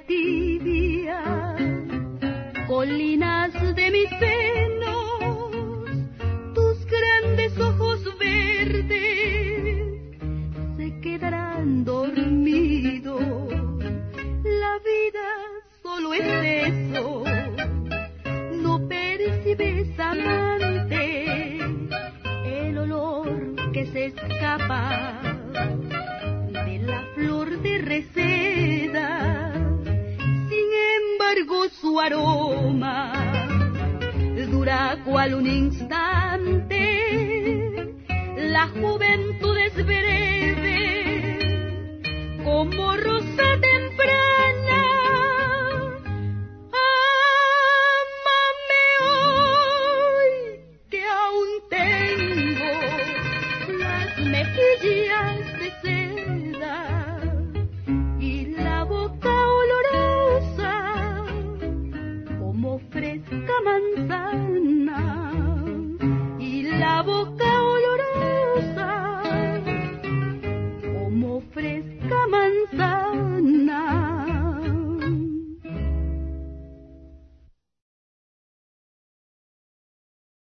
tibia, colinas de mis senos, tus grandes ojos verdes se quedarán dormidos. La vida solo es eso, no percibes, amante, el olor que se escapa de la flor de reseda. Sin embargo su aroma dura cual un instante. La juventud es vereda